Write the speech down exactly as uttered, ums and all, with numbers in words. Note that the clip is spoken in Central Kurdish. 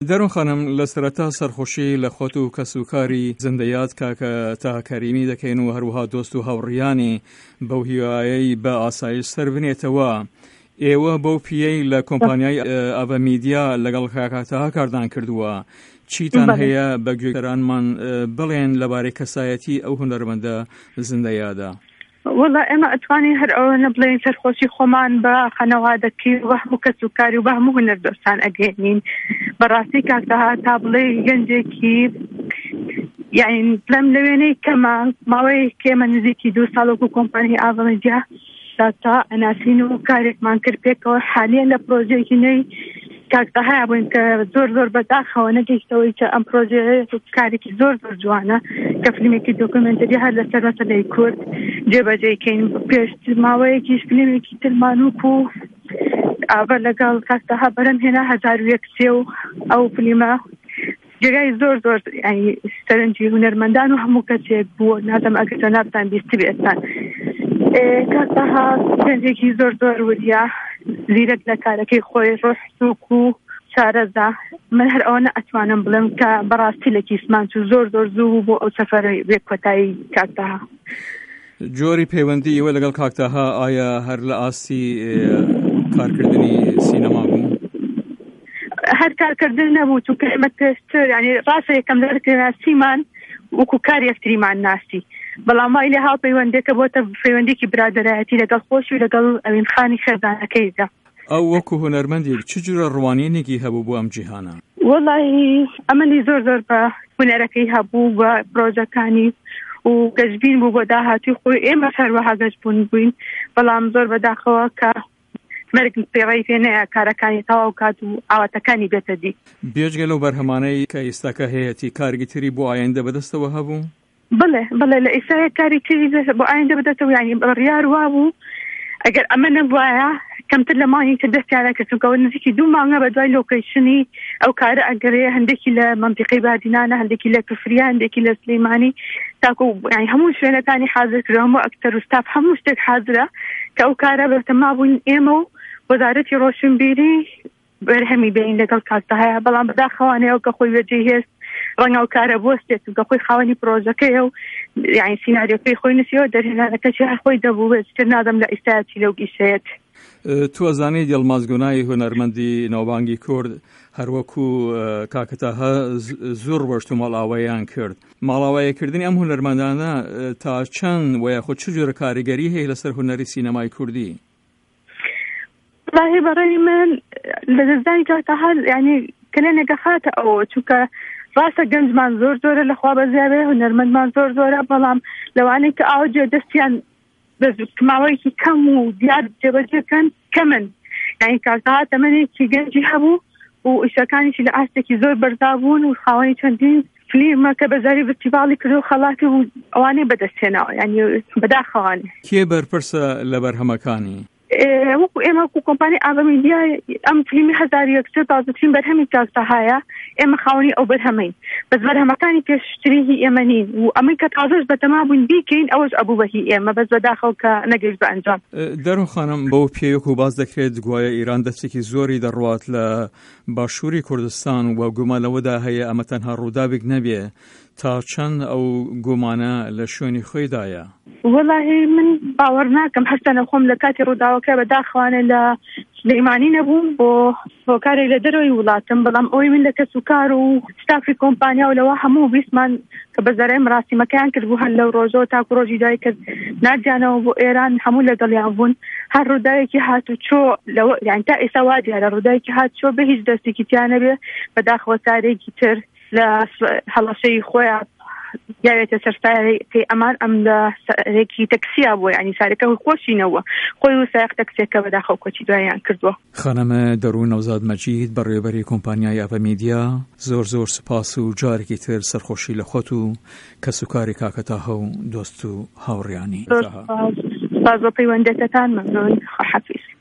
دەرۆ خانم لە سەرەتا سەرخۆشی لە خۆت و کەسوکاری زندەیات کاکە تا کەریمی دەکەین و هەروەها دۆست و هاوڕیانی بەو هیوایەی بە ئاسایش سەر بنێتەوە. ئێوە بەو پیەی لە کۆمپانیای ئاڤە میدیا لەگەڵ کاکاتەها کاردان کردووە. چیتان هەیە بە گوێگەرانمان بڵێن لەبارەی کەسایەتی ئەو هونەرمەندە زندەیادا؟ والله ئێمە ئەتوانین هەر ئەوە بڵێن سەرخۆشی خۆمان بە خەنەوادەکی و هەموو کەسوکاری و بە هەموو هونەردۆستان ئەگەێنین. بەڕاستی کاکتەها تا بڵێ گەنجێکی یعنی بڵێم لە وێنەی کەمە ماوەی کێمە نزیکی دوو ساڵ وەکو کۆمپانیای ئاڤە میدیا تا ئەناسین و کارێکمان کرد پێکەوە حالیان لە پرۆژێکی نوێی کاکتەها بووین کە زۆر زۆر بەداخەوە نەگەیشتەوەی کە ئەم پرۆژێ کارێکی زۆر زۆر جوانە کە فیلمێکی دۆکومنتەری هەر لەسەر مەسەلەی کورد جێبەجێکەین. پێش ماوەیەکیش فیلمێکی تلمانووک و ئاڤە لەگەڵ کاکتەها بەرەم هێنا هەزار و یەک سێ و ئەو فیلمە جێگای زۆر زۆر ینی سەرنجی هونەرمەندان و هەموو کەسێک بووە. نازەم ئەگەر جەنابتان بیستی بێتان. کاکتەها گەنجێکی زۆر زۆر وریە، زیرەک لە کارەکەی خۆی، ڕۆح سووک و شارەزا. من هەر ئەوە ئەتوانم بڵێم کە بەڕاستی لە کیسمان چوو زۆر زۆر زوو بۆ ئەو سەفەرەی بێ کۆتایی کاکتەها. جۆری پەیوەندی ئێوە لەگەڵ کاکتەها ئایا هەر لە ئاستی کارکردنی سینەما بوو؟ هەر کارکردن نەبوو، چونکە ئێمە پێشتر ینی ڕاستە یەکەم دەرکردناسیمان وەکو کار یەکتریمان ناسی، بەڵام وای لێ هاو پەیوەندێکە بۆتە پەیوەندێکی برادەرایەتی لەگەڵ خۆش و لەگەڵ ئەوینخانی خێزانەکەیدا. ئەو وەکو هونەرمەندێک چ جورە ڕوانینێکی هەبوو بۆ ئەم جیهانە؟ وەڵی ئەمەنی زۆر زۆر بە هونەرەکەی هەبوو، بە پرۆژەکانی و گەشتبین بوو بۆ داهاتوی خۆی. ئێمە هەروەها گەشتبوون بووین، بەڵام زۆر بەداخەوە کە مەرگ پێڕی پێ نەیە کارەکانی تەواو کات و ئاواتەکانی بێتە دی. بێجگە لەو بەرهەمانەی کە ئێستاکە هەیەی کارگی تری بۆ ئایندە بەدەستەوە هەبوو؟ بڵێ بڵێ لە ئێستاە کاری تری بۆ ئایندە بدەتەوە، ینی ڕیار وا بوو ئەگەر ئەمە نەبوایە کەمتر لە مانی تر دەستیانە کە چونکەوە نزیکی دوو مانگە بە دوای لۆکەیشنی ئەو کارە ئەگەرەیە هەندێکی لە مەنتیقەی بادینانە، هەندێکی لە کوفریا، هەندێکی لە سلەیمانی، تاکو ینی هەموو شوێنەکانی حاضر کردەوە، هەموو ئەکتەر و ستاف هەموو شتێک حاضرە کە ئەو کارە بەتەما بووین ئێمە و وەزارەتی ڕۆشنبیری بەرهەمی بین لەگەڵ کاکتەهەیە. بەڵام بەداخەوانەیە کە خۆی وەجێ هێست ڕەنگە ئەو کارە بۆستێت و کە خۆی خاوەنی پرۆژەکەیە و یعنی سیناریۆکەی خۆی نووسیەوە دەرهێنانەکەی هەر خۆی دەبوو. تر نادەم لە ئێستاەتی لەو گیشەیەت. تو ئەزانی دڵمازگونای هونەرمەندی ناوبانگی کورد هەروەکو کاکتەها زۆر وەشت و ماڵاواییان کرد. ماڵاواییکردنی ئەم هونەرمەندانە تا چەند وەیە خۆ چ جۆرە کاریگەری هەیە لەسەر هونەری سینەمای کوردی؟ والله بەڕێی من لە دەستدانی کاکتەها ینی کلێنێکە خاتە ئەوە، چونکە ڕاستە گەنجمان زۆر زۆرە لەخوا بەزیابێ، هونەرمەندمان زۆر زۆرە، بەڵام لەوانەیە کە ئاوجێ دەستیان ماوەیەکی کەم و دیار جێبەجێکەن کەمن. ینی کاکتەها تەمەنێکی گەنجی هەبوو و ئیشەکانیشی لە ئاستێکی زۆر بەردابوون و خاوەنی چەندین فیلمە کە بەزاری فستیڤاڵی کرد و خەڵاتی و ئەوانەی بەدەستێنەوە، ینی بەداخەوانێ. کێ بەرپرسە لە بەرهەمەکانی؟ وەکو ئێمە وەکو کۆمپانی ئاڤە میدیا ئەم فیلمی هەزار و یەکسەد تازەترین بەرهەمی کاکتەهایە، ئێمە خاوەنی ئەو بەرهەمەین، بەس بەرهەمەکانی پێشتری هی ئێمە نین و ئەمەی کە تازەش بەتەما بووین بیکەین ئەوەش ئەبوو بە هی ئێمە، بەس بەداخەوە کە نەگەیشت بە ئەنجام. دەرۆ خانم بەو پێیەک و باز دەکرێت گوایە ئیران دەستێکی زۆری دەڕوات لە باشووری کوردستان و گومان لەوەدا هەیە ئەمە تەنها ڕووداوێک نەبێ. تا چەند ئەو گومانە لە شوێنی خۆیدایە؟ وەڵاهی من باوەڕ ناکەم، هەستانە خۆم لە کاتی ڕووداوەکە بەداخەوانە لە سلەیمانی نەبووم بۆ هۆکارێک لە دەرەوەی وڵاتم، بەڵام ئەوەی من لە کەس و کار و ستافی کۆمپانیا و لەوە هەموو بیستمان کە بەزەرای مراسیمەکەیان کرد بوو هەر لەو ڕۆژەوە تاکو ڕۆژی دوای کرد ناردیانەوە بۆ ئێران هەموو لەگەڵیان بوون. هەر ڕووداوێکی هاتو چۆ لەوە یان تا ئێستا وا دیارە ڕووداوێکی هات چۆ بە هیچ دەستێکی تیانە بێ بەداخەوە سارێکی تر لە هەڵەشەی خۆیان یاوێتە سەرسارەکەی ئەمان ئەم لە سارێکی تەکسیا بووە، ینی سارەکە خۆشینەوە خۆی و سایق تەکسێکە بەداخەو کۆچی دوایان کردووە. خانەمە دەروون نەوزاد مەجید بەڕێوەبەری کۆمپانیای ئاڤە میدیا، زۆر زۆر سپاس و جارێکی تر سەرخۆشی لە خۆت و کەسوکاری کاکتەها و دۆست و هاوڕیانی. سپاس بۆ پەیوەندیتان، مەمنون. خواحافیز.